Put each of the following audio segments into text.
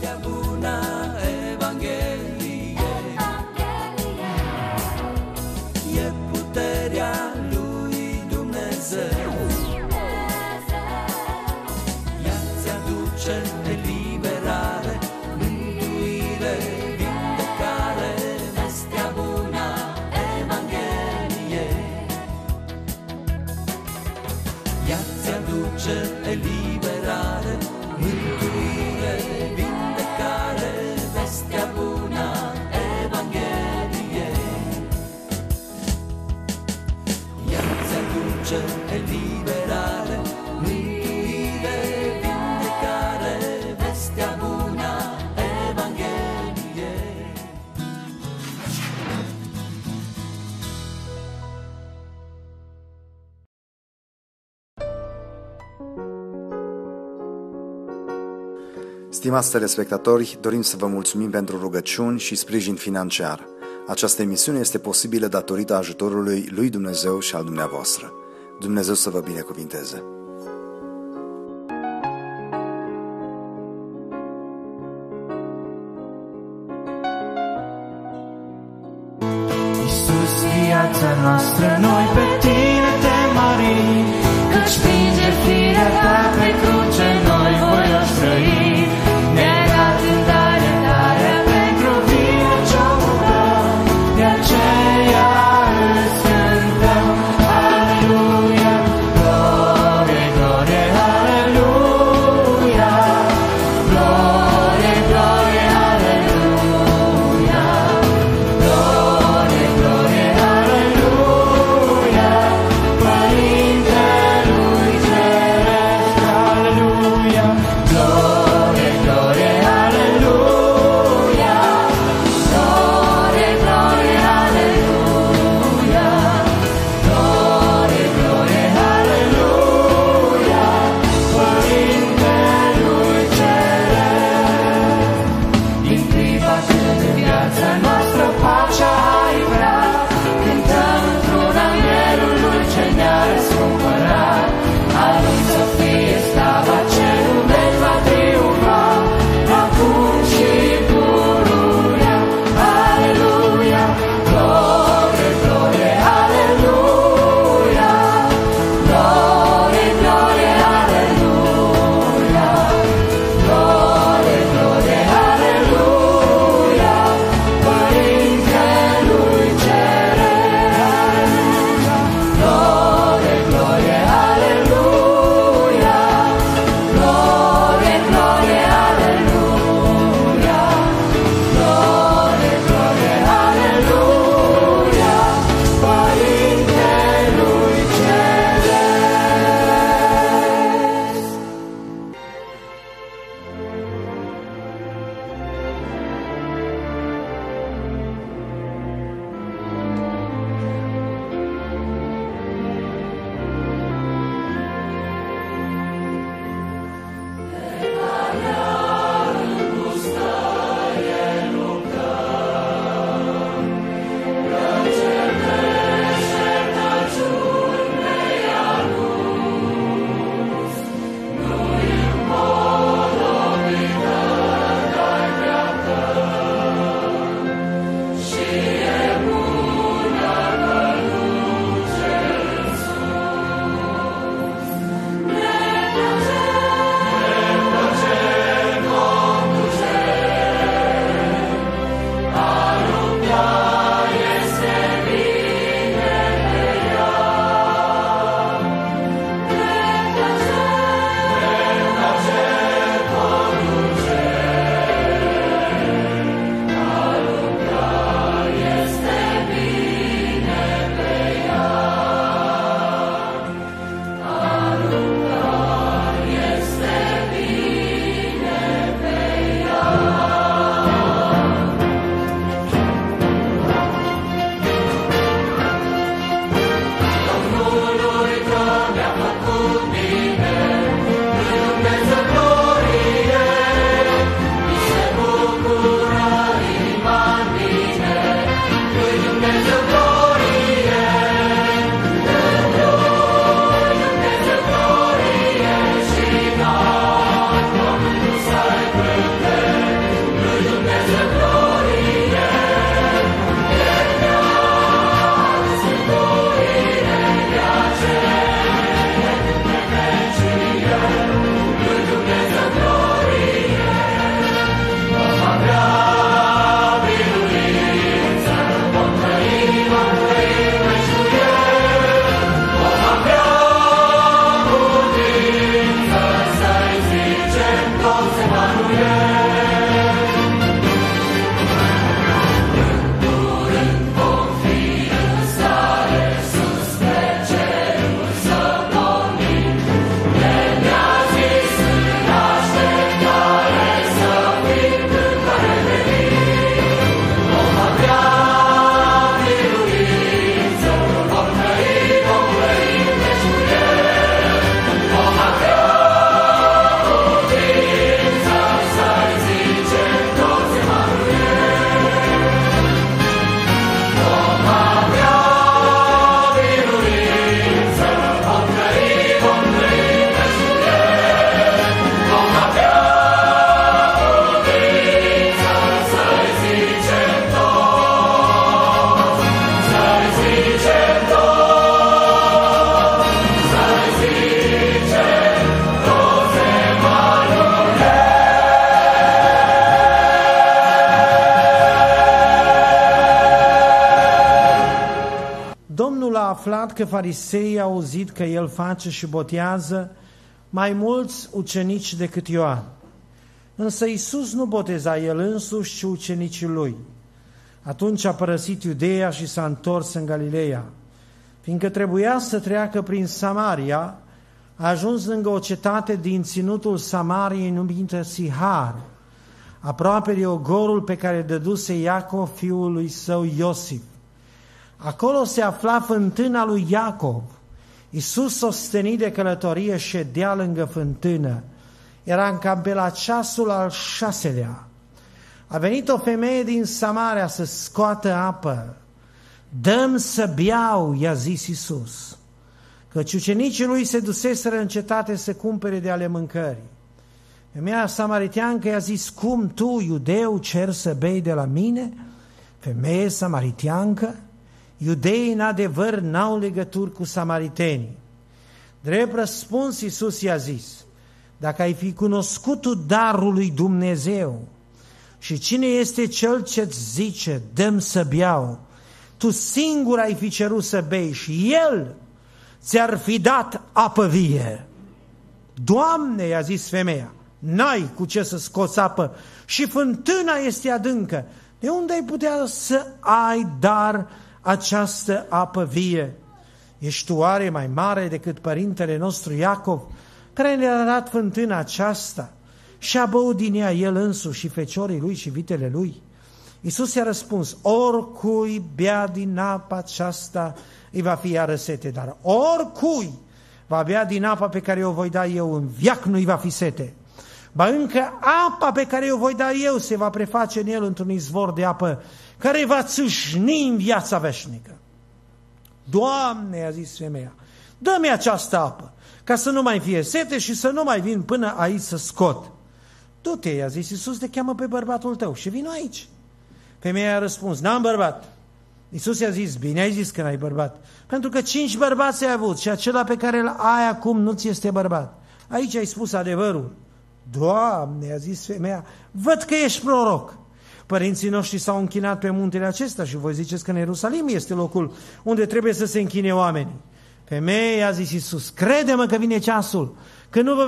vestea bună, Evanghelie. E puterea lui Dumnezeu. Ea ți aduce eliberare, mântuire, vindecare, vestea bună, Evanghelie. Ea ți aduce eliberare, mântuire, vindecare, vestea bună, Evanghelie. Ea ți aduce eliberare, mântuire, vindecare, vestea bună, Evanghelie. Stimați telespectatori, dorim să vă mulțumim pentru rugăciuni și sprijin financiar. Această emisiune este posibilă datorită ajutorului lui Dumnezeu și al dumneavoastră. Dumnezeu să vă binecuvinteze! Iisus, viața noastră, noi pe Tine te mărim, căci prin jertfirea Ta pe cruce noi voioși trăim. Ne-ai dat îndărătarea pentru vina ce-o dăm, de aceea îți cântăm. Aleluia, glorie, glorie, aleluia, glorie, glorie, aleluia, glorie, glorie, aleluia, glorie, glorie, aleluia. adevărat că fariseii au auzit că el face și botează mai mulți ucenici decât Ioan. Însă Iisus nu boteza el însuși, ci ucenicii lui. Atunci a părăsit Iudeea și s-a întors în Galileea. Fiindcă trebuia să treacă prin Samaria, a ajuns lângă o cetate din ținutul Samariei numită Sihar, aproape de ogorul pe care dăduse Iacov fiul lui său Iosif. Acolo se afla fântâna lui Iacov. Iisus, ostenit de călătorie, ședea lângă fântână. Era cam pe la ceasul al 6-lea. A venit o femeie din Samaria să scoată apă. Dă-mi să beau, i-a zis Iisus, căci ucenicii lui se duseseră în cetate să cumpere de ale mâncării. Femeia samariteancă i-a zis: cum tu, iudeu, cer să bei de la mine? Femeie samariteancă? Iudeii, în adevăr, n-au legături cu samaritenii. Drept răspuns, Iisus i-a zis: dacă ai fi cunoscut tu darul lui Dumnezeu și cine este cel ce-ți zice, dă-mi să beau, tu singur ai fi cerut să bei și El ți-ar fi dat apă vie. Doamne, i-a zis femeia, n-ai cu ce să scoți apă și fântâna este adâncă. De unde ai putea să ai dar această apă vie? Ești tu oare mai mare decât părintele nostru Iacov, care ne-a dat fântâna aceasta și a băut din ea el însuși și feciorii lui și vitele lui? Iisus i-a răspuns: oricui bea din apa aceasta îi va fi iară sete, dar oricui va bea din apa pe care o voi da eu, în veac nu îi va fi sete. Ba încă apa pe care o voi da eu se va preface în el într-un izvor de apă care va țâșni în viața veșnică. Doamne, i-a zis femeia, dă-mi această apă, ca să nu mai fie sete și să nu mai vin până aici să scot. Du-te, i-a zis Iisus, te cheamă pe bărbatul tău și vino aici. Femeia a răspuns: n-am bărbat. Iisus i-a zis: bine ai zis că n-ai bărbat, pentru că 5 bărbați ai avut și acela pe care îl ai acum nu ți este bărbat. Aici ai spus adevărul. Doamne, i-a zis femeia, văd că ești proroc. Părinții noștri s-au închinat pe muntele acesta și voi ziceți că în Ierusalim este locul unde trebuie să se închine oamenii. Femeia, i-a zis Iisus, crede-mă că vine ceasul când nu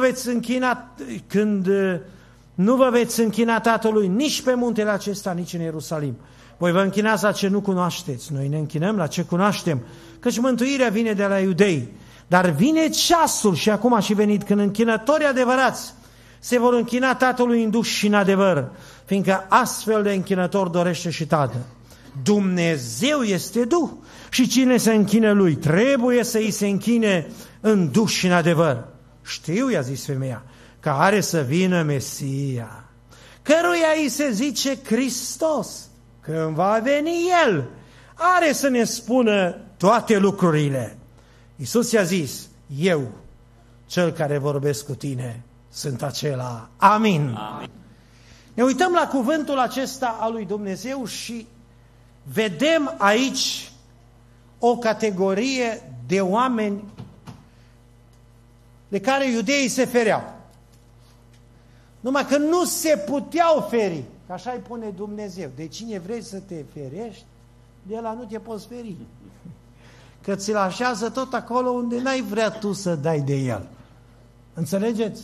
vă veți închina Tatălui nici pe muntele acesta, nici în Ierusalim. Voi vă închinați la ce nu cunoașteți. Noi ne închinăm la ce cunoaștem, căci mântuirea vine de la iudei. Dar vine ceasul, și acum a și venit, când închinătorii adevărați se vor închina Tatălui în duh și în adevăr, fiindcă astfel de închinător dorește și Tatăl. Dumnezeu este Duh și cine se închine Lui trebuie să îi se închine în duh și în adevăr. Știu, i-a zis femeia, că are să vină Mesia, căruia îi se zice Hristos. Când va veni El, are să ne spună toate lucrurile. Iisus i-a zis: eu, cel care vorbesc cu tine, sunt acela. Amin. Amin. Ne uităm la cuvântul acesta al lui Dumnezeu și vedem aici o categorie de oameni de care iudeii se fereau. Numai că nu se puteau feri, că așa îi pune Dumnezeu. De cine vrei să te ferești, de la nu te poți feri. Că ți-l așează tot acolo unde n-ai vrea tu să dai de el. Înțelegeți?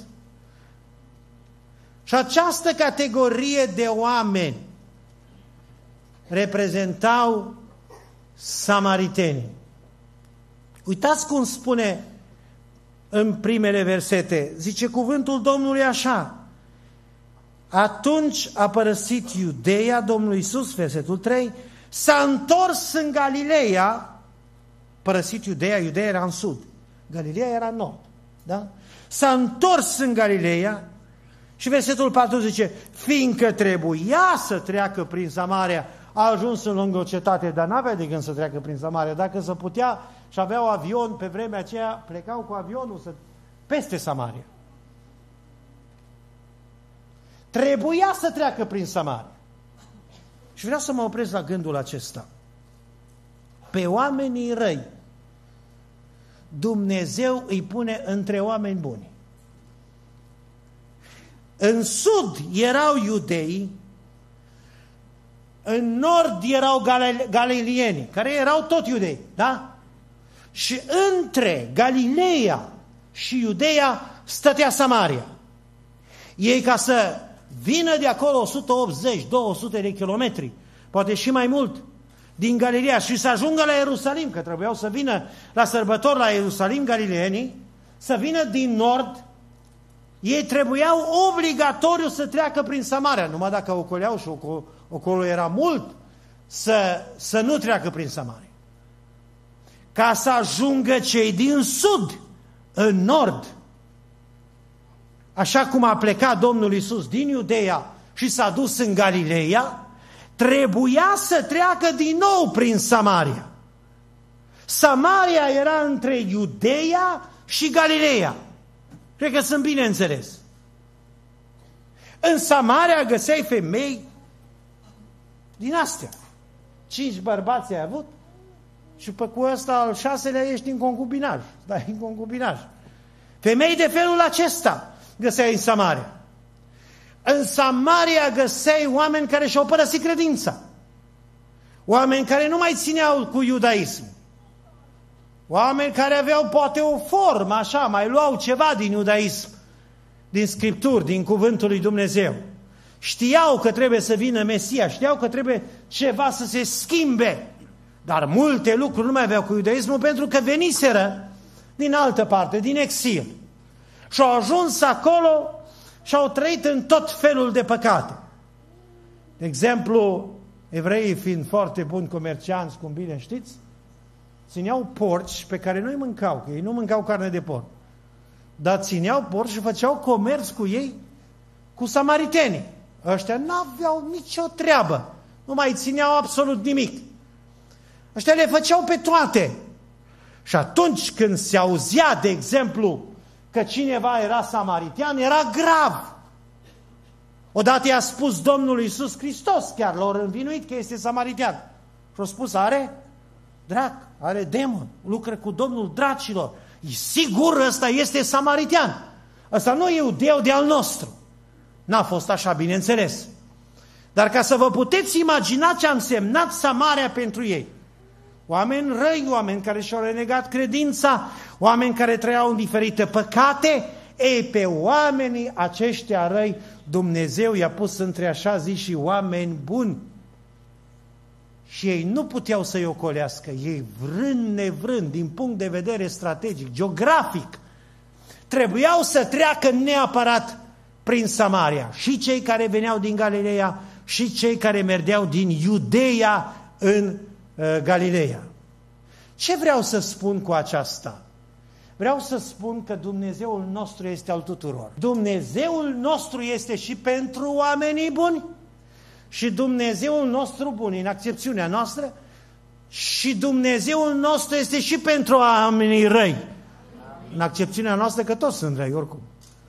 Și această categorie de oameni reprezentau samaritenii. Uitați cum spune în primele versete, zice cuvântul Domnului așa: atunci a părăsit Iudeea, Domnul Iisus, versetul 3, s-a întors în Galileea. Părăsit Iudeea, Iudeea era în sud, Galileea era în nord, da? S-a întors în Galileea și versetul 4 zice: fiindcă trebuia să treacă prin Samaria, a ajuns în lângă o cetate, dar n-avea de gând să treacă prin Samaria. Dacă se putea și aveau avion, pe vremea aceea plecau cu avionul peste Samaria. Trebuia să treacă prin Samaria. Și vreau să mă opresc la gândul acesta. Pe oamenii răi Dumnezeu îi pune între oameni buni. În sud erau iudei, în nord erau galilieni, care erau tot iudei, da? Și între Galileea și Iudeea stătea Samaria. Ei, ca să vină de acolo 180-200 de kilometri, poate și mai mult, din Galileea și să ajungă la Ierusalim, că trebuiau să vină la sărbători la Ierusalim galileenii, să vină din nord, ei trebuiau obligatoriu să treacă prin Samaria, numai dacă ocoleau și acolo era mult, să nu treacă prin Samaria. Ca să ajungă cei din sud în nord. Așa cum a plecat Domnul Iisus din Iudeea și s-a dus în Galileea, trebuia să treacă din nou prin Samaria. Samaria era între Iudeea și Galileea. Cred că sunt bine înțeles. În Samaria găseai femei din astea. 5 bărbați ai avut și pe cu ăsta al 6-lea ești în concubinaj. Stai în concubinaj. Femei de felul acesta găseai în Samaria. În Samaria găseai oameni care și-au părăsit credința. Oameni care nu mai țineau cu iudaism. Oameni care aveau poate o formă, așa, mai luau ceva din iudaism, din Scripturi, din Cuvântul lui Dumnezeu. Știau că trebuie să vină Mesia, știau că trebuie ceva să se schimbe. Dar multe lucruri nu mai aveau cu iudaismul pentru că veniseră din altă parte, din exil. Și au ajuns acolo și au trăit în tot felul de păcate. De exemplu, evreii fiind foarte buni comercianți, cum bine știți, țineau porci pe care nu-i mâncau, că ei nu mâncau carne de porc. Dar țineau porci și făceau comerț cu ei, cu samaritenii. Ăștia n-aveau nicio treabă, nu mai țineau absolut nimic. Ăștia le făceau pe toate. Și atunci când se auzea, de exemplu, că cineva era samaritean, era grav. Odată i-a spus Domnul Iisus Hristos, chiar l-au învinuit că este samaritean. Și-a spus, are drac, are demon, lucră cu Domnul dracilor. E sigur, ăsta este samaritean. Ăsta nu e iudeu de al nostru. N-a fost așa, bineînțeles. Dar ca să vă puteți imagina ce a însemnat Samaria pentru ei. Oameni răi, oameni care și-au renegat credința, oameni care trăiau în diferite păcate, ei, pe oamenii aceștia răi, Dumnezeu i-a pus între așa ziși oameni buni. Și ei nu puteau să-i ocolească, ei vrând nevrând, din punct de vedere strategic, geografic, trebuiau să treacă neapărat prin Samaria. Și cei care veneau din Galileea și cei care mergeau din Iudeea în Galileea. Ce vreau să spun cu aceasta? Vreau să spun că Dumnezeul nostru este al tuturor. Dumnezeul nostru este și pentru oamenii buni și Dumnezeul nostru bun, în accepțiunea noastră, și Dumnezeul nostru este și pentru oamenii răi. În accepțiunea noastră că toți sunt răi, oricum.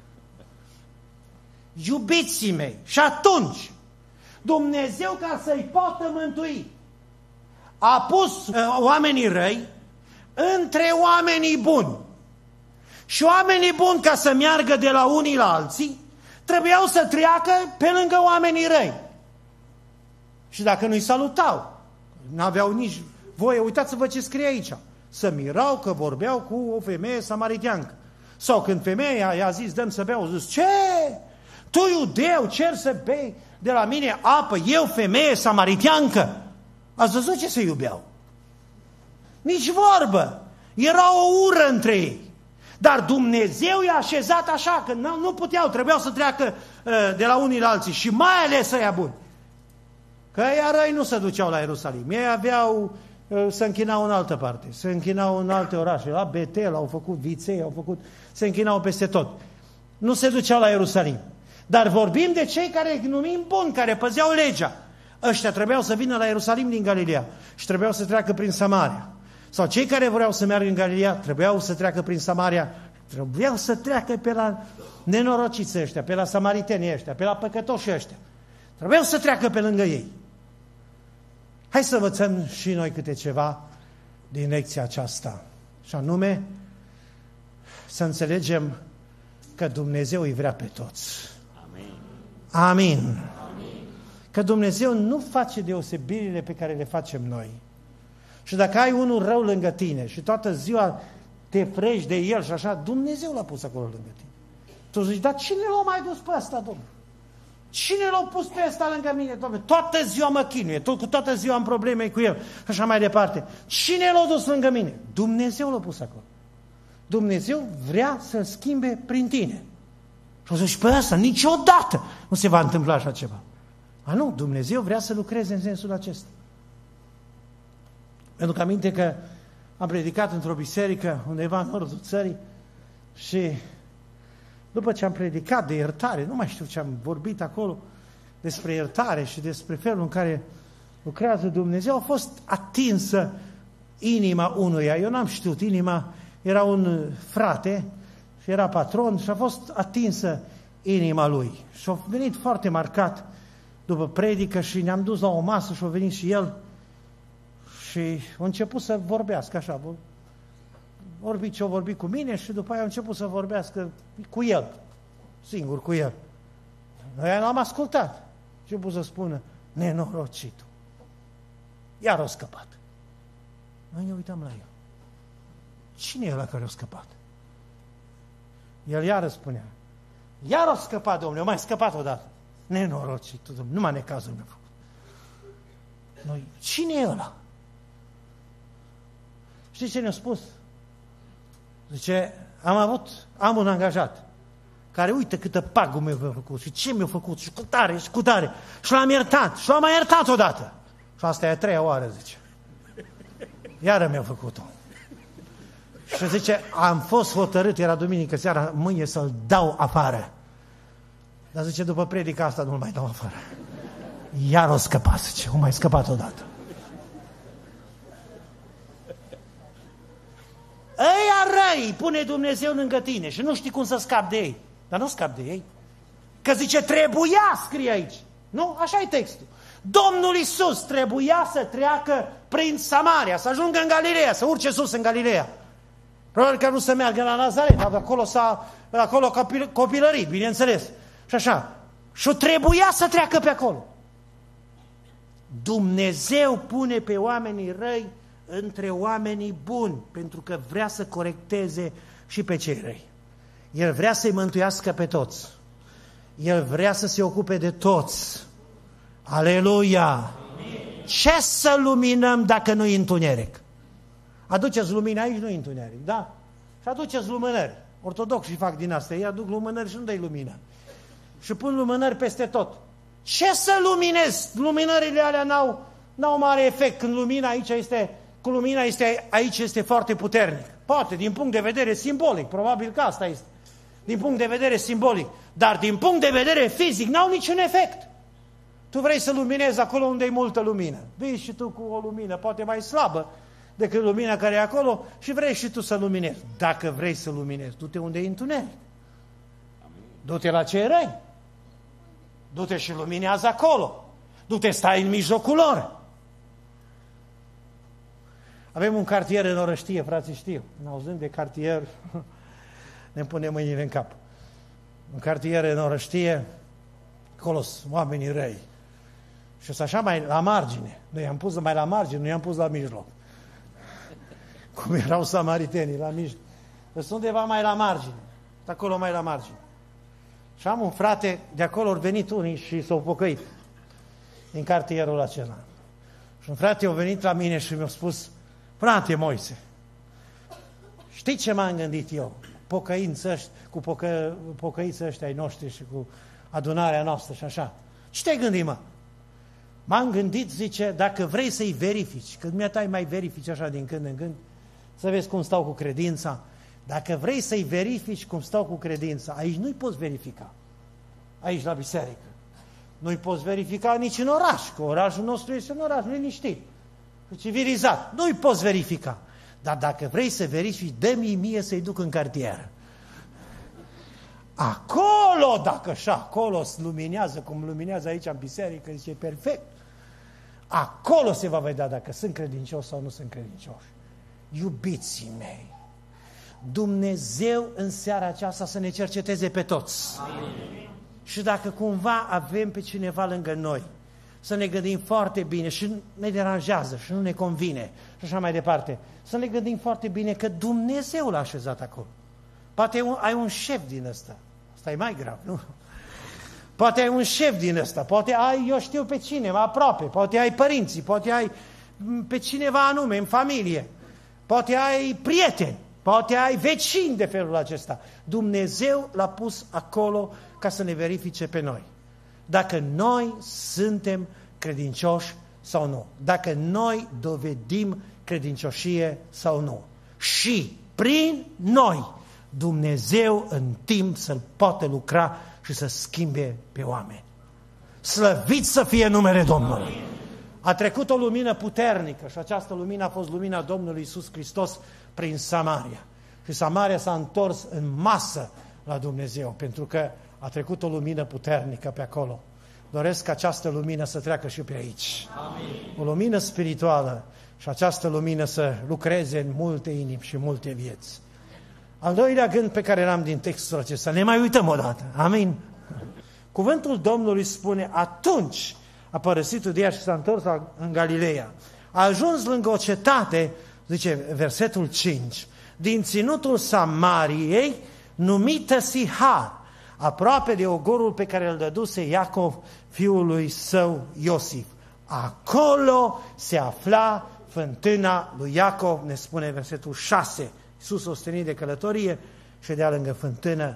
Iubiții mei, și atunci Dumnezeu, ca să-i poată mântui, a pus oamenii răi între oamenii buni. Și oamenii buni, ca să meargă de la unii la alții, trebuiau să treacă pe lângă oamenii răi. Și dacă nu-i salutau, n-aveau nici voie, uitați-vă ce scrie aici, să mirau că vorbeau cu o femeie samariteancă. Sau când femeia i-a zis, dăm să beau, zis, ce? Tu, iudeu, cer să bei de la mine apă, eu, femeie samariteancă? Ați văzut ce se iubeau? Nici vorbă. Era o ură între ei. Dar Dumnezeu i-a așezat așa, că nu puteau, trebuiau să treacă de la unii la alții. Și mai ales ăia buni. Că ăia răi nu se duceau la Ierusalim. Ei aveau, se închinau în altă parte. Se închinau în alte orașe. La Betel au făcut viței, se închinau peste tot. Nu se duceau la Ierusalim. Dar vorbim de cei care numim buni, care păzeau legea. Ăștia trebuiau să vină la Ierusalim din Galileea și trebuiau să treacă prin Samaria. Sau cei care vreau să meargă în Galileea trebuiau să treacă prin Samaria, trebuiau să treacă pe la nenorociți ăștia, pe la samaritenii ăștia, pe la păcătoși ăștia. Trebuiau să treacă pe lângă ei. Hai să învățăm și noi câte ceva din lecția aceasta. Și anume, să înțelegem că Dumnezeu îi vrea pe toți. Amin. Amin. Că Dumnezeu nu face deosebirile pe care le facem noi. Și dacă ai unul rău lângă tine și toată ziua te frești de el și așa, Dumnezeu l-a pus acolo lângă tine. Tu zici, dar cine l-a mai dus pe ăsta, Domnule? Cine l-a pus pe ăsta lângă mine, Domnule? Toată ziua mă chinuie, cu toată ziua am probleme cu el și așa mai departe. Cine l-a dus lângă mine? Dumnezeu l-a pus acolo. Dumnezeu vrea să-l schimbe prin tine. Și o zici, pe ăsta niciodată nu se va întâmpla așa ceva. Nu, Dumnezeu vrea să lucreze în sensul acesta. Pentru că aminte că am predicat într-o biserică undeva în nordul țării și după ce am predicat de iertare, nu mai știu ce am vorbit acolo despre iertare și despre felul în care lucrează Dumnezeu, a fost atinsă inima unuia. Eu n-am știut, inima era un frate și era patron și a fost atinsă inima lui. Și a venit foarte marcat după predică și ne-am dus la o masă și a venit și el și a început să vorbească așa. Vorbit ce a vorbit cu mine și după aia a început să vorbească cu el, singur cu el. Noi l-am ascultat. A început să spună, nenorocitul. Iar a scăpat. Noi ne uitam la el. Cine e ăla care a scăpat? El iară spunea, iar a scăpat, Domnule, a mai scăpat odată. Nenorocitul, Domnule, numai necazul mi-a făcut. Noi, cine e ăla? Știți ce ne-a spus? Zice, am un angajat care uită câtă pagubă mi-a făcut și ce mi-a făcut și cu tare și cu tare și l-am iertat și l-am mai iertat odată. Și asta e a treia oară, zice. Iară mi-a făcut-o. Și zice, am fost hotărât, era duminică seara, mâine să-l dau afară. Dar zice, după predica asta nu-l mai dau afară. Iar o scăpat, zice, o mai scăpat odată. Ăia răi pune Dumnezeu lângă tine și nu știi cum să scapi de ei. Dar nu scapi de ei. Că zice, trebuia, scrie aici. Nu? Așa e textul. Domnul Iisus trebuia să treacă prin Samaria, să ajungă în Galileea, să urce sus în Galileea. Probabil că nu să meargă la Nazaret, dar acolo copilărit, bineînțeles. Și așa. Și trebuia să treacă pe acolo. Dumnezeu pune pe oamenii răi între oamenii buni, pentru că vrea să corecteze și pe cei răi. El vrea să-i mântuiască pe toți. El vrea să se ocupe de toți. Aleluia! Ce să luminăm dacă nu-i întuneric? Aduceți lumină aici, nu-i întuneric, da? Și aduceți lumânări. Ortodoxii fac din asta. Ei aduc lumânări și nu dă-i lumină. Și pun lumânări peste tot. Ce să luminezi? Luminările alea n-au mare efect când lumina aici este foarte puternic. Poate, din punct de vedere simbolic, probabil că asta este. Din punct de vedere simbolic. Dar din punct de vedere fizic n-au niciun efect. Tu vrei să luminezi acolo unde e multă lumină. Vii și tu cu o lumină, poate mai slabă decât lumina care e acolo și vrei și tu să luminezi. Dacă vrei să luminezi, du-te unde e întuneric. Du-te la cei răi. Du-te și luminează acolo. Du-te, stai în mijlocul lor. Avem un cartier în Orăștie, frații știu. N-auzând de cartier, ne punem mâinile în cap. Un cartier în Orăștie, acolo sunt oamenii răi. Și sunt așa mai la margine. Noi i-am pus mai la margine, nu i-am pus la mijloc. Cum erau samaritenii la mijloc. Sunt undeva mai la margine. Acolo mai la margine. Și am un frate, de acolo au venit unii și s-au pocăit. Din cartierul acela. Și un frate a venit la mine și mi-a spus, frate Moise, știi ce m-am gândit eu? Pocăiți ăștia ai noștri și cu adunarea noastră și așa. Ce te-ai gândit, mă? M-am gândit, zice, dacă vrei să-i verifici, că dumneata mai verifici așa din când în când, să vezi cum stau cu credința. Dacă vrei să-i verifici cum stau cu credința, aici nu-i poți verifica. Aici la biserică. Nu-i poți verifica nici în oraș, că orașul nostru este un oraș liniștit, civilizat. Nu-i poți verifica. Dar dacă vrei să verifici, dă-mi mie să-i duc în cartier. Acolo, dacă și acolo se luminează, cum luminează aici în biserică, zice, perfect. Acolo se va vedea dacă sunt credincioși sau nu sunt credincioși. Iubiții mei, Dumnezeu în seara aceasta să ne cerceteze pe toți. Amin. Și dacă cumva avem pe cineva lângă noi să ne gândim foarte bine și ne deranjează și nu ne convine și așa mai departe. Să ne gândim foarte bine că Dumnezeu l-a așezat acolo. Poate ai un șef din ăsta. Asta e mai grav, nu? Poate ai un șef din ăsta, poate ai, eu știu pe cineva aproape, poate ai părinții, poate ai pe cineva anume în familie, poate ai prieteni, poate ai vecini de felul acesta. Dumnezeu l-a pus acolo ca să ne verifice pe noi. Dacă noi suntem credincioși sau nu. Dacă noi dovedim credincioșie sau nu. Și prin noi Dumnezeu în timp să-L poate lucra și să schimbe pe oameni. Slăvit să fie numele Domnului! A trecut o lumină puternică și această lumină a fost lumina Domnului Iisus Hristos prin Samaria. Și Samaria s-a întors în masă la Dumnezeu, pentru că a trecut o lumină puternică pe acolo. Doresc ca această lumină să treacă și pe aici. Amin. O lumină spirituală și această lumină să lucreze în multe inimi și multe vieți. Al doilea gând pe care l-am din textul acesta, ne mai uităm o dată. Amin. Cuvântul Domnului spune, atunci a părăsit Iudeea și s-a întors în Galileea. A ajuns lângă o cetate, zice versetul 5, din ținutul Samariei, numită Sihar, aproape de ogorul pe care îl dăduse Iacov fiului său Iosif. Acolo se afla fântâna lui Iacov, ne spune versetul 6. Iisus ostenit de călătorie, ședea lângă fântână.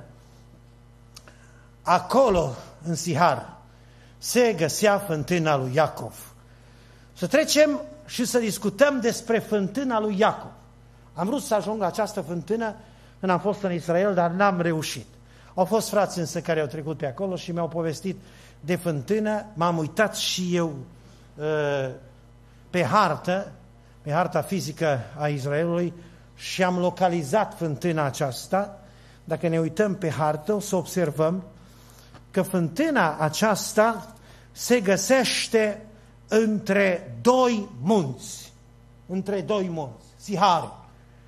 Acolo, în Sihar, se găsea fântâna lui Iacov. Să trecem și să discutăm despre fântâna lui Iacov. Am vrut să ajung la această fântână când am fost în Israel, dar n-am reușit. Au fost frați însă care au trecut pe acolo și mi-au povestit de fântână. M-am uitat și eu pe harta fizică a Israelului și am localizat fântâna aceasta. Dacă ne uităm pe hartă, o să observăm că fântâna aceasta se găsește între doi munți. Între doi munți, Sihar.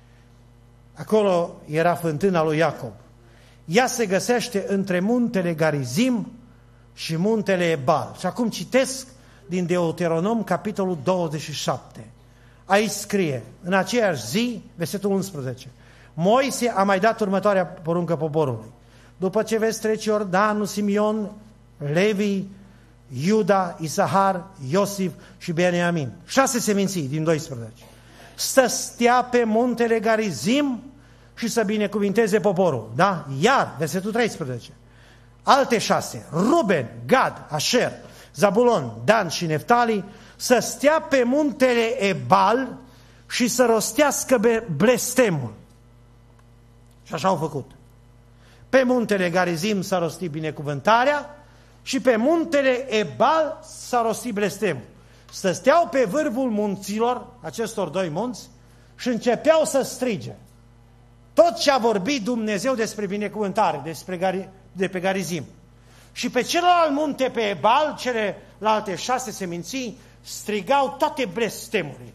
Acolo era fântâna lui Iacov. Ea se găsește între muntele Garizim și muntele Ebal. Și acum citesc din Deuteronom, capitolul 27. Aici scrie, în aceeași zi, versetul 11, Moise a mai dat următoarea poruncă poporului. După ce veți trece Iordanul, Simeon, Levi, Iuda, Isahar, Iosif și Beniamin. 6 seminții din 12. Să stea pe muntele Garizim și să binecuvinteze poporul. Da? Iar, versetul 13, alte 6, Ruben, Gad, Asher, Zabulon, Dan și Neftali, să stea pe muntele Ebal și să rostească blestemul. Și așa au făcut. Pe muntele Garizim s-a rostit binecuvântarea și pe muntele Ebal s-a rostit blestemul. Să steau pe vârful munților, acestor doi munți, și începeau să strige. Tot ce a vorbit Dumnezeu despre binecuvântare, de pe Garizim. Și pe celălalt munte, pe Ebal, celelalte 6 seminții, strigau toate blestemurile.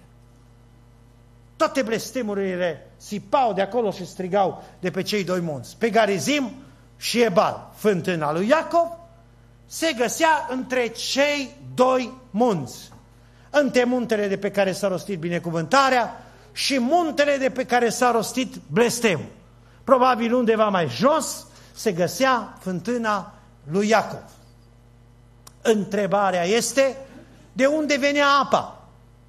Toate blestemurile sipau de acolo și strigau de pe cei doi munți. Pe Garizim și Ebal. Fântâna lui Iacov se găsea între cei doi munți. Între muntele de pe care s-a rostit binecuvântarea și muntele de pe care s-a rostit blestemul. Probabil undeva mai jos se găsea fântâna lui Iacov. Întrebarea este, de unde venea apa?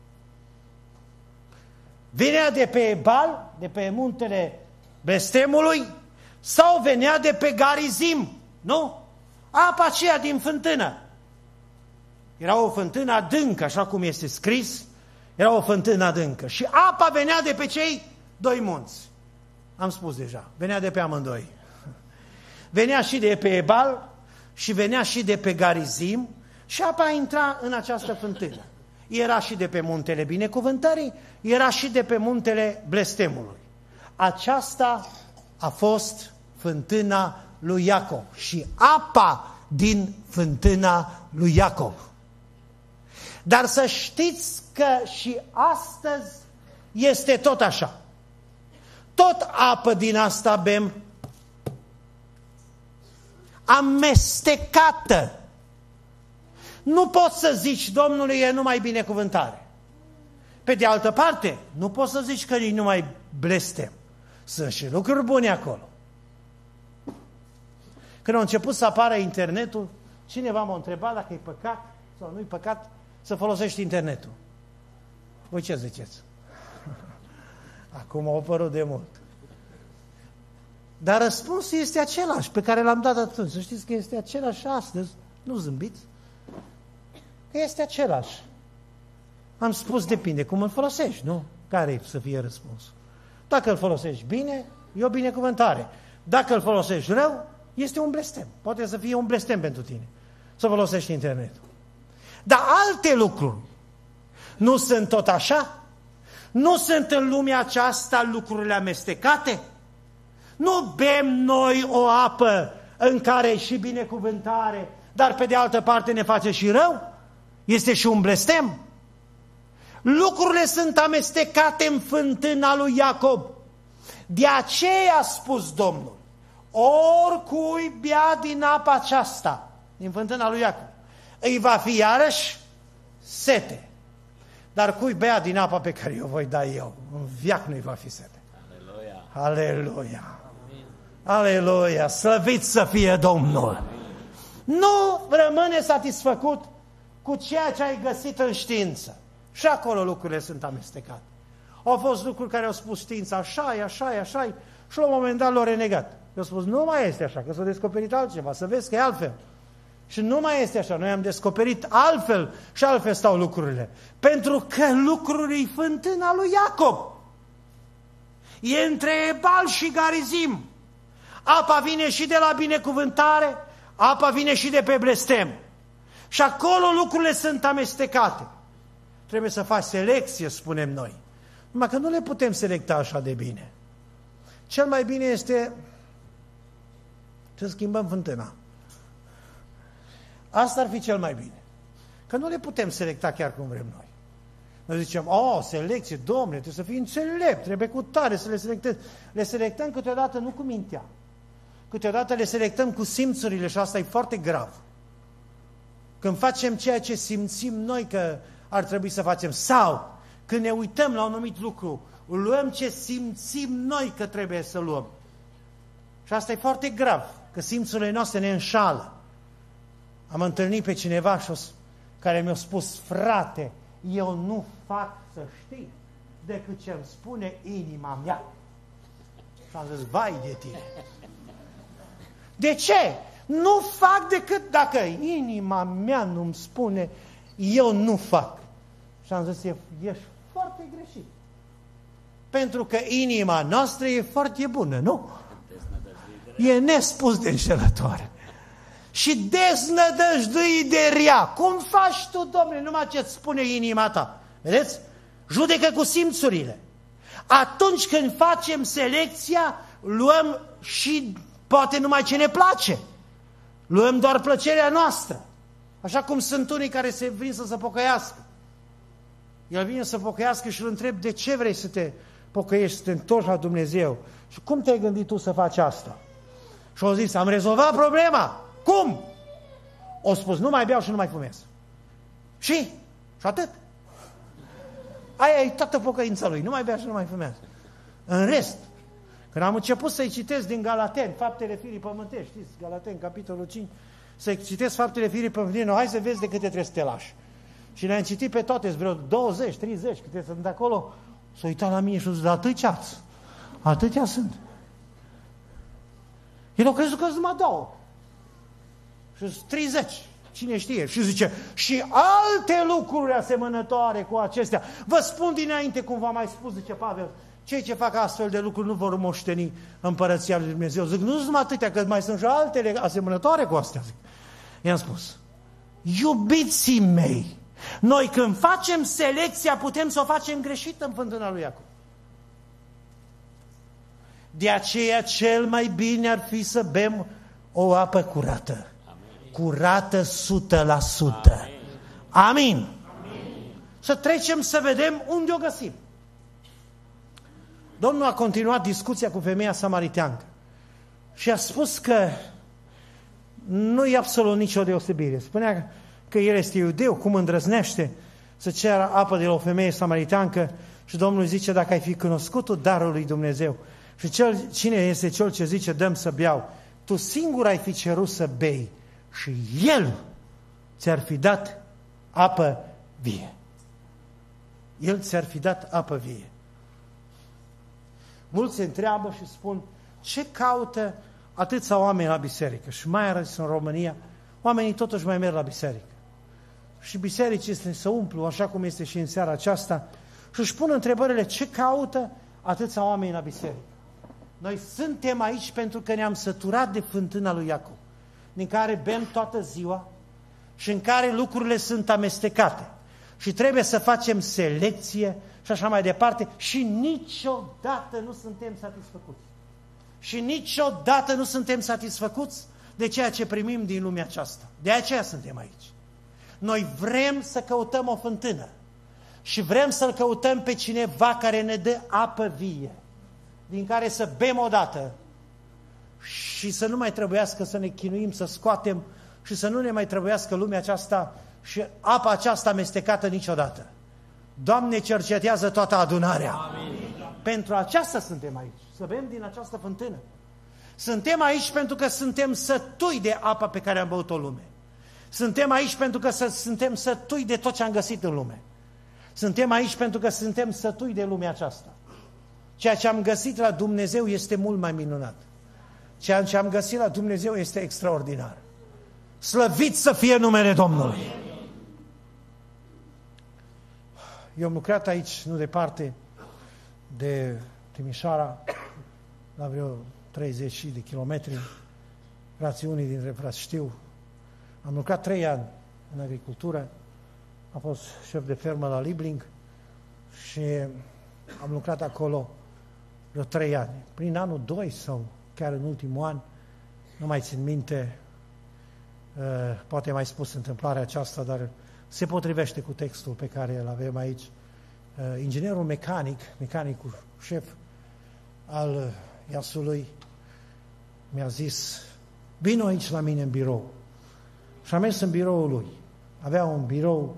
Venea de pe Ebal, de pe muntele blestemului, sau venea de pe Garizim? Nu? Apa aceea din fântână. Era o fântână adâncă, așa cum este scris, era o fântână adâncă. Și apa venea de pe cei doi munți. Am spus deja, venea de pe amândoi. Venea și de pe Ebal și venea și de pe Garizim și apa intra în această fântână. Era și de pe muntele binecuvântării, era și de pe muntele blestemului. Aceasta a fost fântâna lui Iacov și apa din fântâna lui Iacov. Dar să știți că și astăzi este tot așa. Tot apă din asta bem, amestecată. nu poți să zici Domnului e numai binecuvântare. Pe de altă parte, nu poți să zici că e numai blestem. Sunt și lucruri bune acolo. Când a început să apară internetul, cineva m-a întrebat dacă e păcat sau nu e păcat să folosești internetul. Voi ce ziceți? Acum a apărut de mult. Dar răspunsul este același pe care l-am dat atunci. Să știți că este același astăzi. Nu zâmbiți. Că este același. Am spus depinde cum îl folosești, nu? Care să fie răspunsul? Dacă îl folosești bine, e o binecuvântare. Dacă îl folosești rău, este un blestem. Poate să fie un blestem pentru tine să folosești internetul. Dar alte lucruri nu sunt tot așa? Nu sunt în lumea aceasta lucrurile amestecate? Nu bem noi o apă în care e și binecuvântare, dar pe de altă parte ne face și rău? Este și un blestem? Lucrurile sunt amestecate în fântâna lui Iacob. De aceea a spus Domnul, oricui bea din apa aceasta, din fântâna lui Iacob, îi va fi iarăși sete. Dar cui bea din apa pe care o voi da eu, în veac nu-i va fi sete. Aleluia! Aleluia! Aleluia! Slăvit să fie Domnul! Amin. Nu rămâne satisfăcut cu ceea ce ai găsit în știință. Și acolo lucrurile sunt amestecate. Au fost lucruri care au spus știința, așa e, așa e, așa e, și la un moment dat l-au renegat. Eu spus, nu mai este așa, că s-a descoperit altceva, să vezi că e altfel. Și nu mai este așa, noi am descoperit altfel și altfel stau lucrurile. Pentru că lucrurile e fântâna lui Iacob. E între Ebal și Garizim. Apa vine și de la binecuvântare, apa vine și de pe blestem. Și acolo lucrurile sunt amestecate. Trebuie să faci selecție, spunem noi. Numai că nu le putem selecta așa de bine. Cel mai bine este să schimbăm fântâna. Asta ar fi cel mai bine. Că nu le putem selecta chiar cum vrem noi. Noi zicem, selecție, Domnule, trebuie să fii înțelept, trebuie cu tare să le selectezi. Le selectăm câteodată nu cu mintea. Câteodată le selectăm cu simțurile și asta e foarte grav. Când facem ceea ce simțim noi că ar trebui să facem. Sau când ne uităm la un anumit lucru, luăm ce simțim noi că trebuie să luăm. Și asta e foarte grav, că simțurile noastre ne înșală. Am întâlnit pe cineva care mi-a spus, frate, eu nu fac să știi decât ce îmi spune inima mea. Și am zis, vai de tine. De ce? Nu fac decât dacă inima mea nu-mi spune, eu nu fac. Și am zis, ești foarte greșit. Pentru că inima noastră e foarte bună, nu? E nespus de înșelătoare. Și deznădăjdui de rea. Cum faci tu, Domnule, numai ce-ți spune inima ta? Vedeți? Judecă cu simțurile. Atunci când facem selecția, luăm și poate numai ce ne place. Luăm doar plăcerea noastră. Așa cum sunt unii care se vin să se pocăiască. El vine să pocăiască și îl întreb, de ce vrei să te pocăiești, să te întorci la Dumnezeu? Și cum te-ai gândit tu să faci asta? Și au zis, am rezolvat problema. Cum? O spus, nu mai beau și nu mai fumez. Și atât. Aia e toată pocăința lui, nu mai bea și nu mai fumează. În rest, când am început să-i citesc din Galateni, faptele firii pământești, știți, Galateni, capitolul 5, să-i citesc faptele firii pământești, hai să vezi de câte trebuie să te lași. Și le-am citit pe toate, vreo 20, 30, câte sunt de acolo, s-a uitat la mine și a zis, atâtea sunt. El a crezut că sunt numai 2. Și 30, cine știe. Și zice, și alte lucruri asemănătoare cu acestea. Vă spun dinainte, cum v-am mai spus, zice Pavel, cei ce fac astfel de lucruri nu vor moșteni împărăția lui Dumnezeu. Zic, nu sunt numai atâtea, că mai sunt și altele asemănătoare cu astea. Zic. I-am spus, iubiții mei, noi când facem selecția putem să o facem greșit în fântâna lui Iacob. De aceea cel mai bine ar fi să bem o apă curată. Curată 100%. Amin. Să trecem să vedem unde o găsim. Domnul a continuat discuția cu femeia samariteancă și a spus că nu e absolut nicio deosebire. Spunea că el este iudeu, cum îndrăznește să ceară apă de la o femeie samariteancă și Domnul zice, dacă ai fi cunoscut darul lui Dumnezeu și cine este cel ce zice, dăm să beau, tu singur ai fi cerut să bei și El ți-ar fi dat apă vie. El ți-ar fi dat apă vie. Mulți se întreabă și spun, ce caută atâția oameni la biserică? Și mai ales în România, oamenii totuși mai merg la biserică. Și bisericii se umplu, așa cum este și în seara aceasta, și își pun întrebările, ce caută atâția oameni la biserică? Noi suntem aici pentru că ne-am săturat de fântâna lui Iacov, din care bem toată ziua și în care lucrurile sunt amestecate. Și trebuie să facem selecție și așa mai departe și niciodată nu suntem satisfăcuți. Și niciodată nu suntem satisfăcuți de ceea ce primim din lumea aceasta. De aceea suntem aici. Noi vrem să căutăm o fântână și vrem să-L căutăm pe cineva care ne dă apă vie, din care să bem odată și să nu mai trebuiască să ne chinuim să scoatem și să nu ne mai trebuiască lumea aceasta și apa aceasta amestecată niciodată. Doamne, cercetează toată adunarea. Amin. Pentru aceasta suntem aici, să bem din această fântână. Suntem aici pentru că suntem sătui de apa pe care am băut-o lume. Suntem aici pentru că suntem sătui de tot ce am găsit în lume. Suntem aici pentru că suntem sătui de lumea aceasta. Ceea ce am găsit la Dumnezeu este mult mai minunat. Ceea ce am găsit la Dumnezeu este extraordinar. Slăvit să fie numele Domnului! Eu am lucrat aici, nu departe de Timișoara, la vreo 30 de kilometri. Frații, unii dintre frați știu. Am lucrat 3 ani în agricultură, am fost șef de fermă la Libling și am lucrat acolo vreo 3 ani. Prin anul 2 sau chiar în ultimul an, nu mai țin minte, poate mai spus întâmplarea aceasta, dar se potrivește cu textul pe care îl avem aici. Inginerul mecanicul șef al Iasului mi-a zis, vino aici la mine în birou. Și am mers în biroul lui. Avea un birou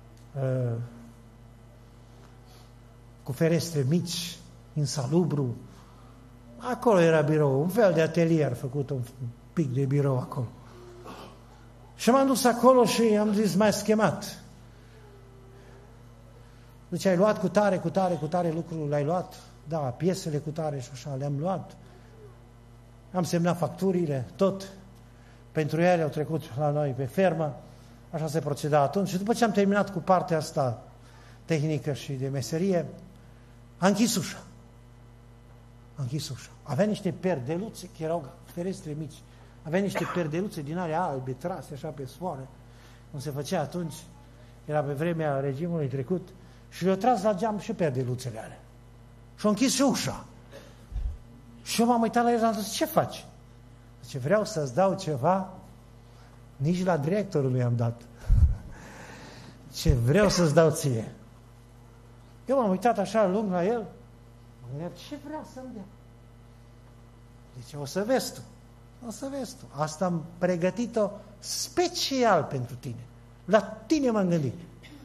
cu ferestre mici, insalubru. Acolo era birou, un fel de atelier făcut, un pic de birou acolo. Și m-am dus acolo și am zis, m-ai schemat. Deci ai luat cu tare lucrul, le-ai luat? Da, piesele cu tare și așa, le-am luat. Am semnat facturile, tot. Pentru ele au trecut la noi pe fermă, așa se proceda atunci. Și după ce am terminat cu partea asta tehnică și de meserie, a închis ușa. Avea niște perdeluțe, că erau ferestre mici. Avea niște perdeluțe din alea albe, trase așa pe sfoară, cum se făcea atunci, era pe vremea regimului trecut, și le-au tras la geam și perdeluțele alea. Și-au închis și ușa. Și eu m-am uitat la el și am zis, ce faci? Zice, vreau să-ți dau ceva, nici la directorul nu i-am dat. Ce vreau să-ți dau ție. Eu m-am uitat așa lung la el, mă gândeam, ce vreau să-mi dea? Zice, o să vezi tu. Asta am pregătit-o special pentru tine. La tine m-am gândit.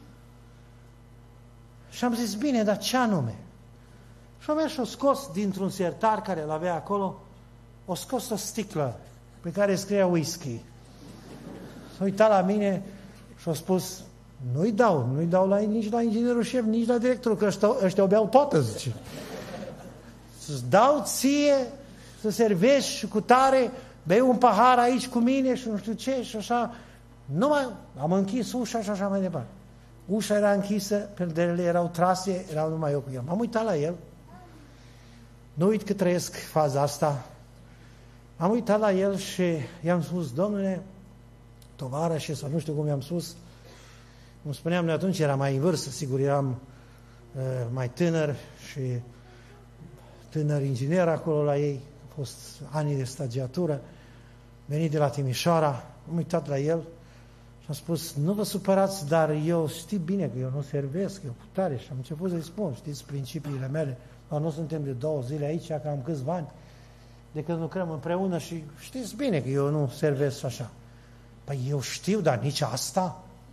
Și am zis, bine, dar ce anume? Și am mers și-o scos dintr-un sertar care îl avea acolo, o scos o sticlă pe care scria whisky. S-a uitat la mine și a spus, nu-i dau nici la inginerul șef, nici la directorul, că ăștia o beau toată, zice. Să-ți dau ție să servești și cu tare, bei un pahar aici cu mine și nu știu ce și așa. Am închis ușa și așa mai departe. Ușa era închisă, perdelele erau trase, erau numai eu cu el. M-am uitat la el, nu uit că trăiesc faza asta. Am uitat la el și i-am spus, domnule, tovarășe, sau nu știu cum i-am spus, cum spuneam noi atunci, era mai în vârstă, sigur, eram mai tânăr și tânăr inginer acolo la ei, a fost anii de stagiatură, venit de la Timișoara, am uitat la el și am spus, nu vă supărați, dar eu știu bine că eu nu servesc, eu putare, și am început să-i spun, știți principiile mele, dar nu suntem de 2 zile aici, că am câțiva ani, de când lucrăm împreună și știți bine că eu nu servesc așa. Păi eu știu, dar nici asta?